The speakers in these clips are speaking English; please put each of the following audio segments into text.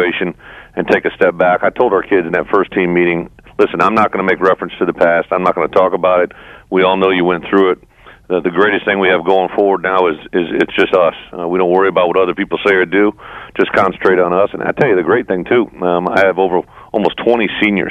situation and take a step back. I told our kids in that first team meeting, listen, I'm not going to make reference to the past. I'm not going to talk about it. We all know you went through it. The greatest thing we have going forward now is it's just us. We don't worry about what other people say or do. Just concentrate on us. And I tell you, the great thing, too, I have over almost 20 seniors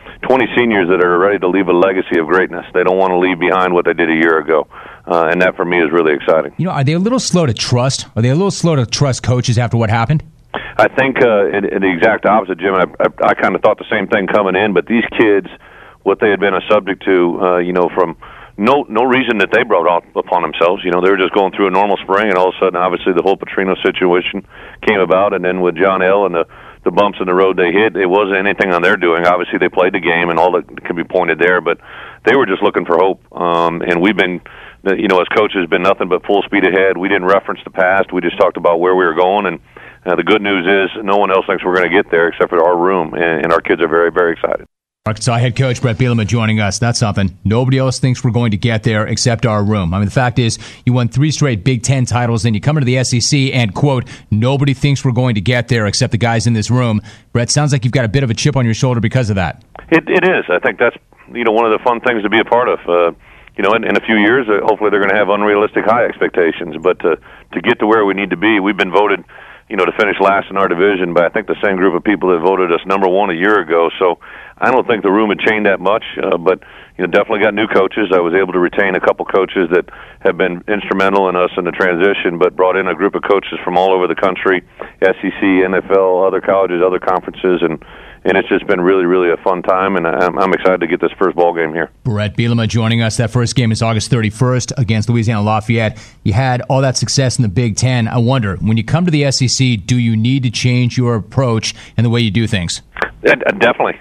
that are ready to leave a legacy of greatness. They don't want to leave behind what they did a year ago. And that, for me, is really exciting. You know, are they a little slow to trust? Are they a little slow to trust coaches after what happened? I think in the exact opposite, Jim. I kind of thought the same thing coming in, but these kids, what they had been a subject to, from no reason that they brought upon themselves. You know, they were just going through a normal spring, and all of a sudden, obviously, the whole Petrino situation came about, and then with John L. and the bumps in the road they hit, it wasn't anything on their doing. Obviously, they played the game, and all that can be pointed there, but they were just looking for hope. And we've been, as coaches, been nothing but full speed ahead. We didn't reference the past. We just talked about where we were going, and the good news is no one else thinks we're going to get there except for our room, and our kids are very, very excited. Arkansas head coach Bret Bielema joining us. That's something. Nobody else thinks we're going to get there except our room. I mean, the fact is, you won 3 straight Big Ten titles, and you come into the SEC and, quote, nobody thinks we're going to get there except the guys in this room. Brett, sounds like you've got a bit of a chip on your shoulder because of that. It is. I think that's, one of the fun things to be a part of. In a few years, hopefully they're going to have unrealistic high expectations. But to get to where we need to be, we've been voted, to finish last in our division by, I think, the same group of people that voted us number 1 a year ago. So I don't think the room had changed that much, but definitely got new coaches. I was able to retain a couple coaches that have been instrumental in us in the transition, but brought in a group of coaches from all over the country, SEC, NFL, other colleges, other conferences, and it's just been really, really a fun time, and I'm excited to get this first ball game here. Bret Bielema joining us. That first game is August 31st against Louisiana Lafayette. You had all that success in the Big Ten. I wonder, when you come to the SEC, do you need to change your approach and the way you do things? Definitely.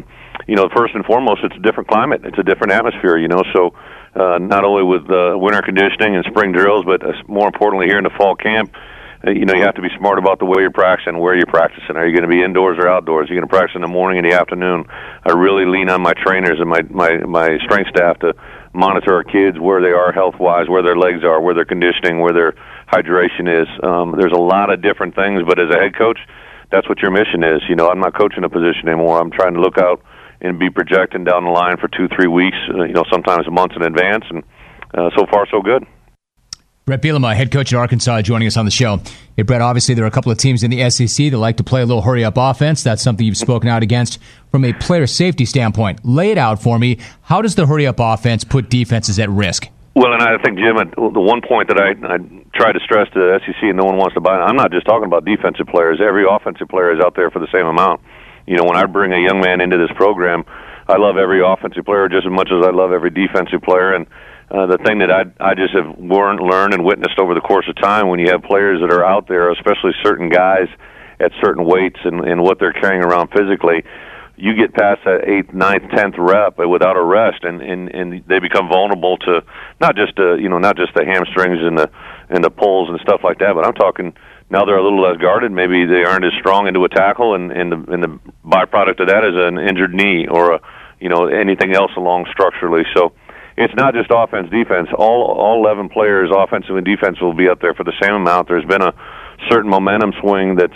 First and foremost, it's a different climate. It's a different atmosphere, so not only with winter conditioning and spring drills, but more importantly here in the fall camp, you have to be smart about the way you're practicing, where you're practicing. Are you going to be indoors or outdoors? Are you going to practice in the morning and the afternoon? I really lean on my trainers and my strength staff to monitor our kids, where they are health-wise, where their legs are, where their conditioning, where their hydration is. There's a lot of different things, but as a head coach, that's what your mission is. I'm not coaching a position anymore. I'm trying to look out and be projecting down the line for 2-3 weeks, sometimes months in advance, and so far so good. Bret Bielema, head coach at Arkansas, joining us on the show. Hey, Brett, obviously there are a couple of teams in the SEC that like to play a little hurry-up offense. That's something you've spoken out against from a player safety standpoint. Lay it out for me. How does the hurry-up offense put defenses at risk? Well, and I think, Jim, the one point that I try to stress to the SEC and no one wants to buy it, I'm not just talking about defensive players. Every offensive player is out there for the same amount. When I bring a young man into this program, I love every offensive player just as much as I love every defensive player. And the thing that I just have learned and witnessed over the course of time, when you have players that are out there, especially certain guys at certain weights and what they're carrying around physically, you get past that 8th, 9th, 10th rep without a rest, and they become vulnerable to not just the hamstrings and the pulls and stuff like that, but I'm talking now they're a little less guarded. Maybe they aren't as strong into a tackle, and the byproduct of that is an injured knee or anything else along structurally. So it's not just offense, defense. All 11 players, offensive and defensive, will be up there for the same amount. There's been a certain momentum swing that's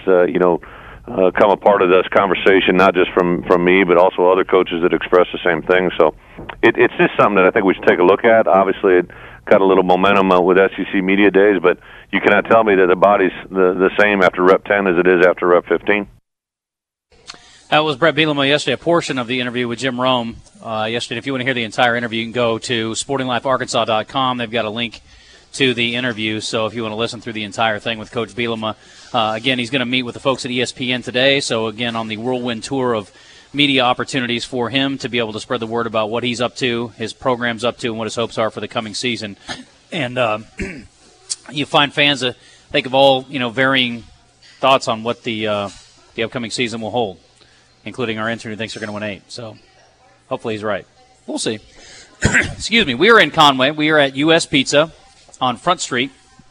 come a part of this conversation, not just from me, but also other coaches that express the same thing. So it's just something that I think we should take a look at. Obviously, it got a little momentum with SEC Media Days, but you cannot tell me that the body's the same after rep 10 as it is after rep 15. That was Bret Bielema yesterday, a portion of the interview with Jim Rome yesterday. If you want to hear the entire interview, you can go to sportinglifearkansas.com. They've got a link to the interview, so if you want to listen through the entire thing with Coach Bielema, again, he's going to meet with the folks at ESPN today, so again, on the whirlwind tour of media opportunities for him to be able to spread the word about what he's up to, his program's up to, and what his hopes are for the coming season. And you find fans that think of all varying thoughts on what the upcoming season will hold, including our intern who thinks they're going to win 8. So hopefully he's right. We'll see. Excuse me. We are in Conway. We are at U.S. Pizza on Front Street.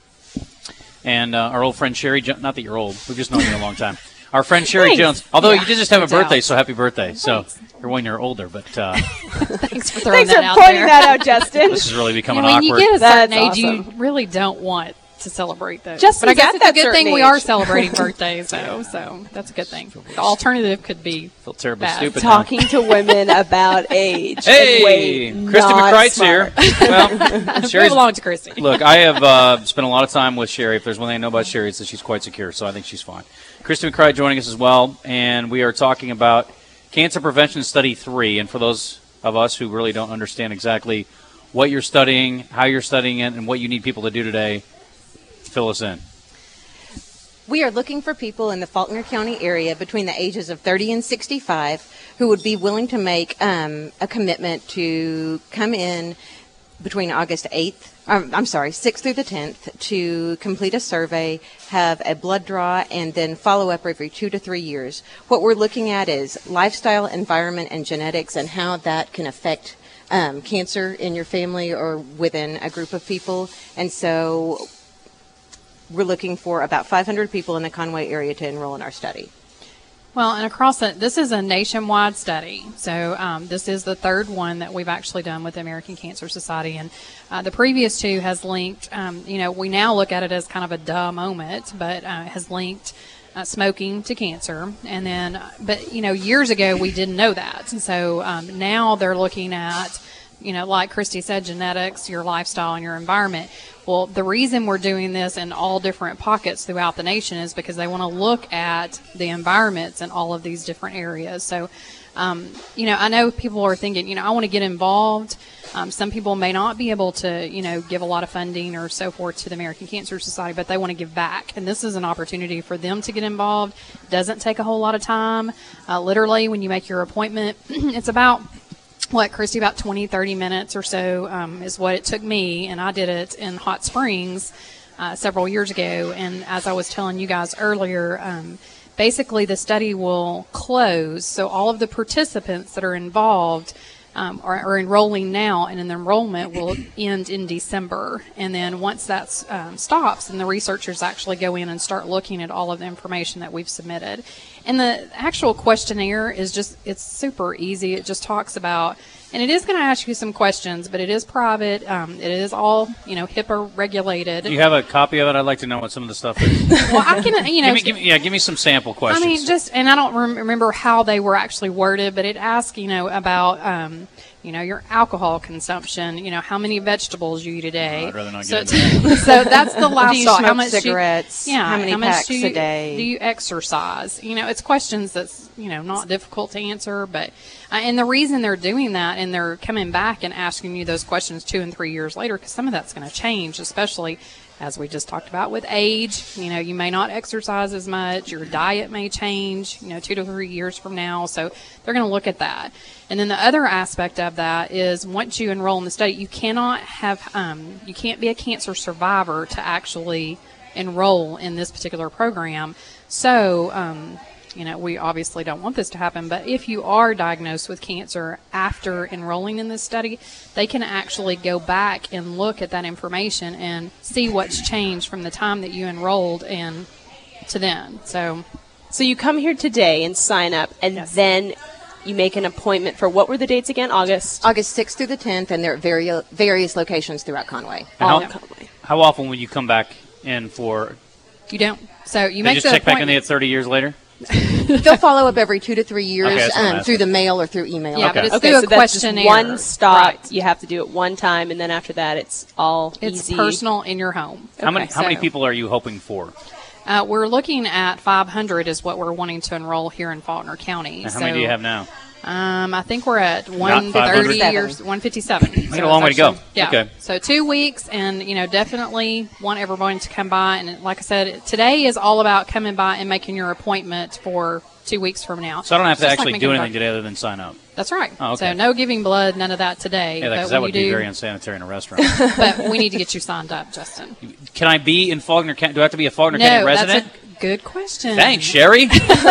And our old friend Sherry Jones, not that you're old, we've just known you a long time. Our friend Sherry Jones, although you did just have a birthday, so happy birthday. So you're when you're older, but thanks for throwing that out there. Pointing that out, Justin. This is really becoming when awkward. When you get a certain age, you really don't want to celebrate those. Justin's but I guess at it's a that good thing certain we are age. celebrating birthdays, though, so that's a good thing. The alternative could be feel terribly bad. stupid. Talking to women about age. Hey, and weight, Christy not McCrite's smart. here. Well, Move Sherry's along to Christy. Look, I have spent a lot of time with Sherry. If there's one thing I know about Sherry, it's that she's quite secure, so I think she's fine. Christy McCrite joining us as well, and we are talking about Cancer Prevention Study 3. And for those of us who really don't understand exactly what you're studying, how you're studying it, and what you need people to do today, fill us in. We are looking for people in the Faulkner County area between the ages of 30 and 65 who would be willing to make a commitment to come in between August 6th through the 10th to complete a survey, have a blood draw, and then follow up every 2 to 3 years. What we're looking at is lifestyle, environment, and genetics and how that can affect cancer in your family or within a group of people. And so we're looking for about 500 people in the Conway area to enroll in our study. Well, and this is a nationwide study. So this is the third one that we've actually done with the American Cancer Society. And the previous two has linked, we now look at it as kind of a duh moment, but has linked smoking to cancer. And then, years ago we didn't know that. And so now they're looking at, like Christy said, genetics, your lifestyle, and your environment. Well, the reason we're doing this in all different pockets throughout the nation is because they want to look at the environments in all of these different areas. So, I know people are thinking, I want to get involved. Some people may not be able to, give a lot of funding or so forth to the American Cancer Society, but they want to give back. And this is an opportunity for them to get involved. It doesn't take a whole lot of time. Literally, when you make your appointment, it's about Christy, about 20, 30 minutes or so is what it took me, and I did it in Hot Springs several years ago. And as I was telling you guys earlier, basically the study will close, so all of the participants that are involved are enrolling now, and an enrollment will end in December. And then once that stops, and the researchers actually go in and start looking at all of the information that we've submitted. And the actual questionnaire is it's super easy. It just talks about, and it is going to ask you some questions, but it is private. It is all, HIPAA regulated. Do you have a copy of it? I'd like to know what some of the stuff is. Well, I can, give me some sample questions. I mean, and I don't remember how they were actually worded, but it asks, about, your alcohol consumption, how many vegetables you eat a day. I'd rather not so, get into that. So that's the lifestyle. Do you smoke how much cigarettes? How many packs a day? Do you exercise? It's questions that's, not difficult to answer, but, and the reason they're doing that and they're coming back and asking you those questions 2 and 3 years later, because some of that's going to change, especially as we just talked about with age. You may not exercise as much. Your diet may change, 2 to 3 years from now. So they're going to look at that. And then the other aspect of that is once you enroll in the study, you cannot you can't be a cancer survivor to actually enroll in this particular program. So, we obviously don't want this to happen, but if you are diagnosed with cancer after enrolling in this study, they can actually go back and look at that information and see what's changed from the time that you enrolled and to then. So you come here today and sign up, and then you make an appointment for, what were the dates again? August 6th through the 10th, and they're at various locations throughout Conway. How often will you come back in for? You don't. So you they make just the check back in appointment. at 30 years later? They'll follow up every 2 to 3 years Okay, that's what I'm through the mail or through email. Yeah, but it's Okay, through so a that's just questionnaire. one stop. Right. You have to do it one time, and then after that, it's all It's easy. personal in your home. How many people are you hoping for? We're looking at 500 is what we're wanting to enroll here in Faulkner County. And how many do you have now? I think we're at 500? 130 or 157. We got a long way to go. Yeah. Okay. So 2 weeks, and definitely want everyone to come by. And like I said, today is all about coming by and making your appointment for 2 weeks from now. So I don't have to Just actually like do making anything today other than sign up. That's right. Oh, okay. So no giving blood, none of that today. Yeah, because but that when would you be do, very unsanitary in a restaurant. But we need to get you signed up, Justin. Can I be in Faulkner County? Do I have to be a Faulkner No, County resident? that's a good question. Thanks, Sherry.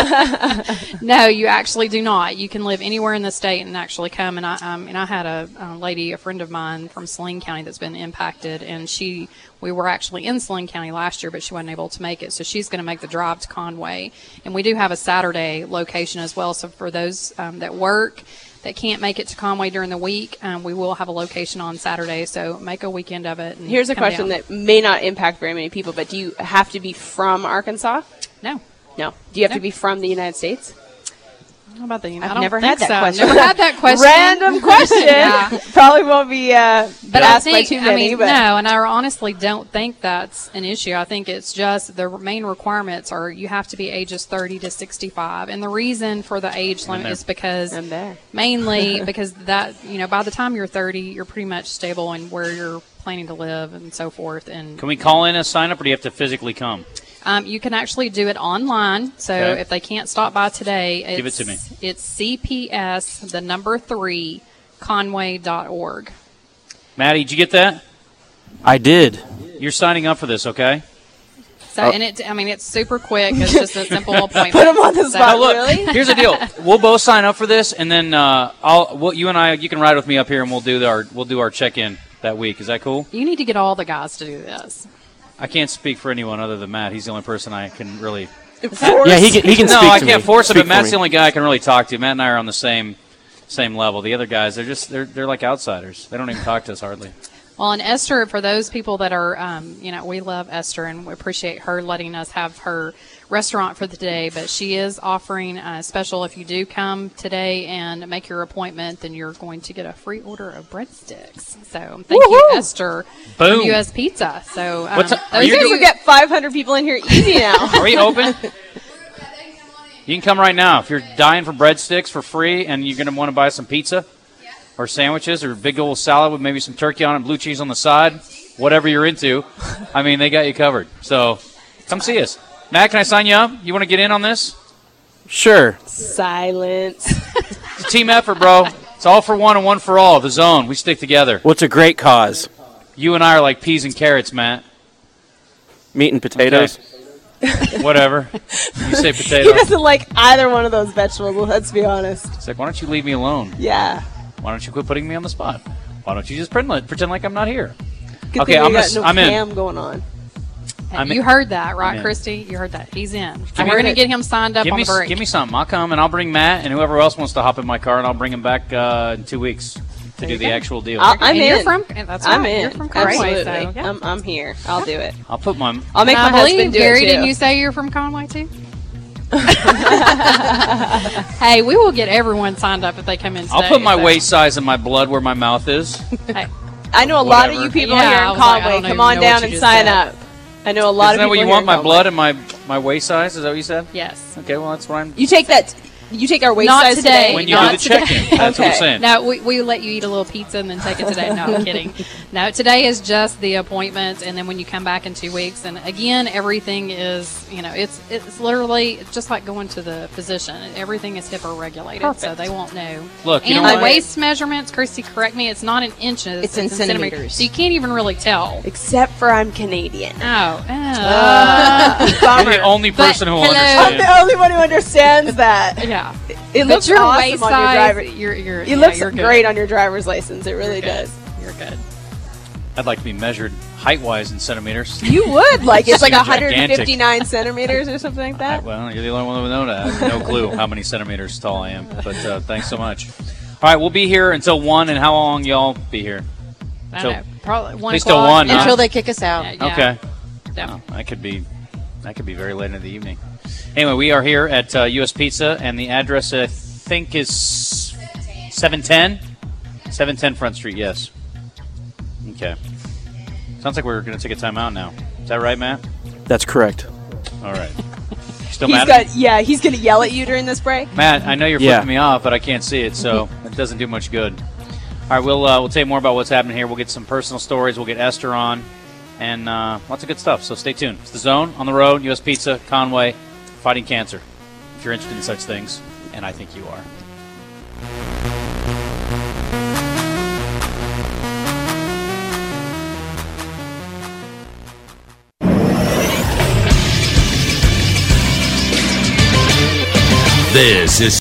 No, you actually do not. You can live anywhere in the state and actually come. And I had a lady, a friend of mine from Saline County that's been impacted, and we were actually in Saline County last year, but she wasn't able to make it. So she's going to make the drive to Conway. And we do have a Saturday location as well. So for those that work, that can't make it to Conway during the week, we will have a location on Saturday, so make a weekend of it. And Here's a come question down. that may not impact very many people, but do you have to be from Arkansas? No. No. Do you have No. to be from the United States? How about the? I've I don't never think had that so. question. Never had that question. Random question. Yeah. Probably won't be But I asked think, by too many. but no, and I honestly don't think that's an issue. I think it's just the main requirements are you have to be ages 30 to 65, and the reason for the age limit is because I'm there. mainly because that by the time you're 30, you're pretty much stable in where you're planning to live and so forth. And Can we call in a sign up, or do you have to physically come? you can actually do it online. So Okay. if they can't stop by today, Give it to me. It's CPS, the number 3, Conway.org. Maddie, did you get that? I did. You're signing up for this, okay? So, and it's super quick. It's just a simple appointment. Put 'em on the So- spot. Oh, look, Really? here's the deal. We'll both sign up for this, and then you and I, you can ride with me up here, and we'll do our check-in that week. Is that cool? You need to get all the guys to do this. I can't speak for anyone other than Matt. He's the only person I can really. Yeah, he can No, speak I to can't me. force it, Speak but for Matt's me. the only guy I can really talk to. Matt and I are on the same level. The other guys, they're like outsiders. They don't even talk to us hardly. Well, and Esther, for those people that are, we love Esther and we appreciate her letting us have her restaurant for the day, but she is offering a special. If you do come today and make your appointment, then you're going to get a free order of breadsticks. So thank you, Esther, Boom. from U.S. Pizza. So What's up? Are those you are You your- get 500 people in here easy now. Are we open? You can come right now. If you're dying for breadsticks for free and you're going to want to buy some pizza or sandwiches or a big old salad with maybe some turkey on it, blue cheese on the side, whatever you're into, I mean, they got you covered. So come see us. Matt, can I sign you up? You want to get in on this? Sure. Silence. It's a team effort, bro. It's all for one and one for all. The Zone. We stick together. Well, it's a great cause. You and I are like peas and carrots, Matt. Meat and potatoes. Whatever. You say He potato. doesn't like either one of those vegetables, let's be honest. It's like, why don't you leave me alone? Yeah. Why don't you quit putting me on the spot? Why don't you just pretend like I'm not here? Good Okay, thing we I'm got no in. cam going on. you heard that, right, I'm in. Christy? You heard that. He's in. me And we're going to that- get him signed up on the break. Give me something. I'll come and I'll bring Matt and whoever else wants to hop in my car, and I'll bring him back in 2 weeks to do the actual deal. I'm And in. you're from, that's I'm right. in. You're from Conway, Absolutely. so yeah. I'm here. I'll do it. I'll put my. I'll make my I believe, husband do Gary, it too. didn't you say you're from Conway too? Hey, we will get everyone signed up if they come in today. I'll put my so. waist size and my blood where my mouth is. Hey, I know a lot of Whatever. you people Yeah, here I in was like, I Conway. don't Come even on know down what you and just sign said. up. I know a lot Isn't of that what people you here want? in My Conway. blood and my waist size? Is that what you said? yes. Okay, well that's what I'm. You take that. You take our waist Not size today. When you Not do the today. check-in, that's what I'm Okay. saying. No, we let you eat a little pizza and then take it today. No, I'm kidding. No, today is just the appointment, and then when you come back in 2 weeks, and again, everything is, it's literally just like going to the physician. Everything is HIPAA regulated, so Perfect. they won't know. Look, you and know the what? waist measurements, Christy, correct me, it's not in inches. It's in centimeters. So you can't even really tell. Except for I'm Canadian. Oh. You're the only person who will hello. I'm understand. the only one who understands that. Yeah. It But looks your awesome waist on your size, driver. you're It looks you're good. great on your driver's license. It really You're good. does. You're good. I'd like to be measured height-wise in centimeters. You would like it's like Gigantic. 159 centimeters or something like that. Well, you're the only one that would know that. I have no clue how many centimeters tall I am, but thanks so much. All right, we'll be here until 1, and how long y'all be here? I So- know. Probably 1 At least till o'clock. 1, huh? Until they kick us out. Yeah. Okay. Yeah. Oh, that could be very late in the evening. Anyway, we are here at U.S. Pizza, and the address I think is 710 Front Street. Yes. Okay. Sounds like we're going to take a time out now. Is that right, Matt? That's correct. All right. Still He's mad? he's gonna yell at you during this break. Matt, I know you're Yeah. flipping me off, but I can't see it, so it doesn't do much good. All right, we'll tell you more about what's happening here. We'll get some personal stories. We'll get Esther on, and lots of good stuff. So stay tuned. It's The Zone, on the road, U.S. Pizza, Conway, fighting cancer. If you're interested in such things, and I think you are. This is